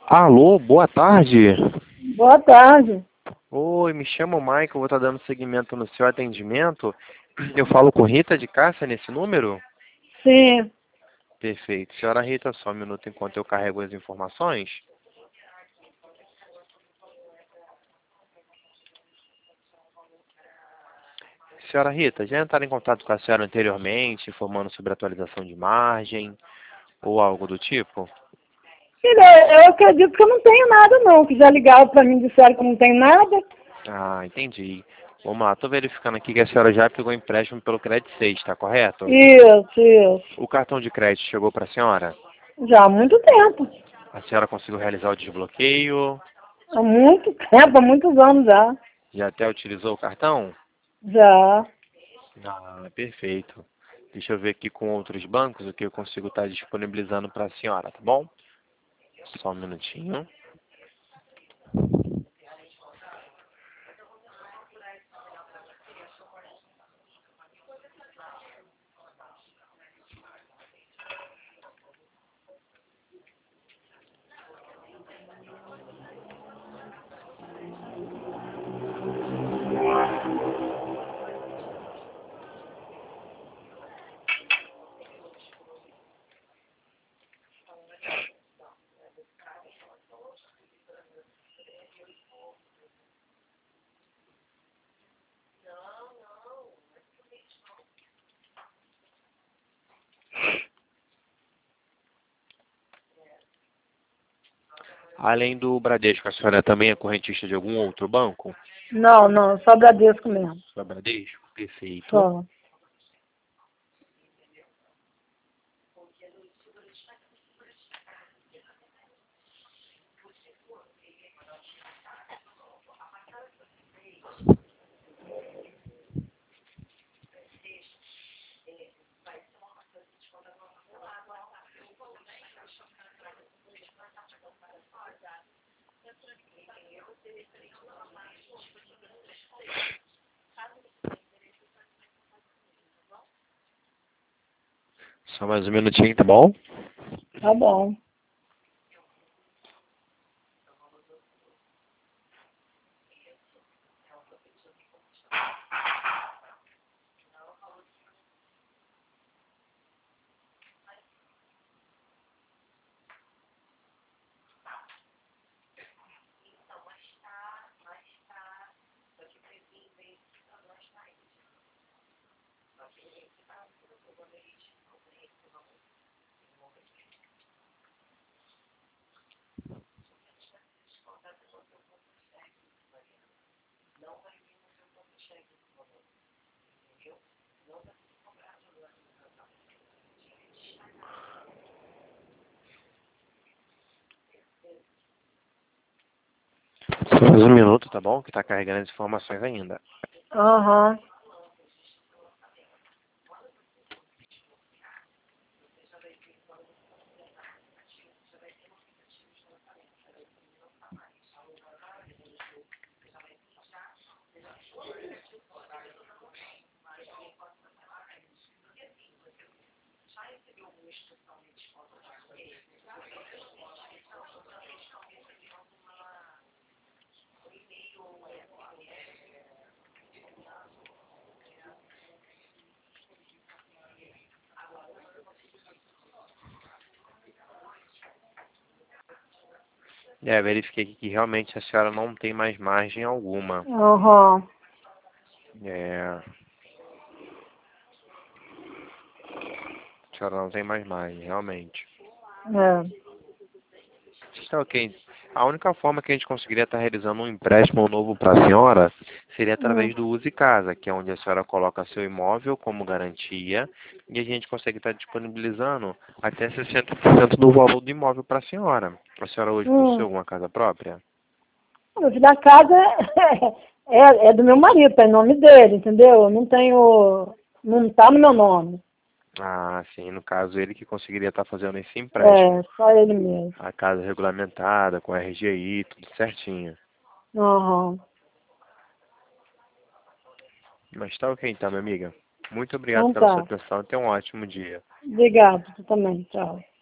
Alô, boa tarde. Boa tarde. Oi, me chamo Michael, vou estar dando seguimento no seu atendimento. Eu falo com Rita de Cássia nesse número? Sim. Perfeito. Senhora Rita, só um minuto enquanto eu carrego as informações. Senhora Rita, já entraram em contato com a senhora anteriormente, informando sobre atualização de margem ou algo do tipo? Filha, eu acredito que eu não tenho nada não, que já ligaram para mim e disseram que eu não tenho nada. Ah, entendi. Vamos lá, estou verificando aqui que a senhora já pegou empréstimo pelo Credit 6, está correto? Isso. O cartão de crédito chegou para a senhora? Já há muito tempo. A senhora conseguiu realizar o desbloqueio? Há muito tempo, há muitos anos já. Já até utilizou o cartão? Já. Ah, perfeito. Deixa eu ver aqui com outros bancos o que eu consigo estar disponibilizando para a senhora, tá bom? Só um minutinho. Além do Bradesco, a senhora também é correntista de algum outro banco? Não, só Bradesco mesmo. Só Bradesco? Perfeito. Só. Só mais um minutinho, tá bom? Tá bom. Só mais um minuto, tá bom? Que tá carregando as informações ainda. Aham. Verifiquei aqui que realmente a senhora não tem mais margem alguma. Aham. A senhora não tem mais margem, realmente. É. Está ok. A única forma que a gente conseguiria estar realizando um empréstimo novo para a senhora seria Hum. através do Use Casa, que é onde a senhora coloca seu imóvel como garantia e a gente consegue estar disponibilizando até 60% do valor do imóvel para a senhora. A senhora hoje possui Hum. alguma casa própria? O da casa é do meu marido, tá em nome dele, entendeu? Eu não tenho. Não tá no meu nome. Ah, sim. No caso, ele que conseguiria estar fazendo esse empréstimo. É, só ele mesmo. A casa regulamentada, com RGI, tudo certinho. Aham. Mas tá ok então, minha amiga. Muito obrigado Então pela sua tá. atenção e tenha um ótimo dia. Obrigado, tu também. Tchau.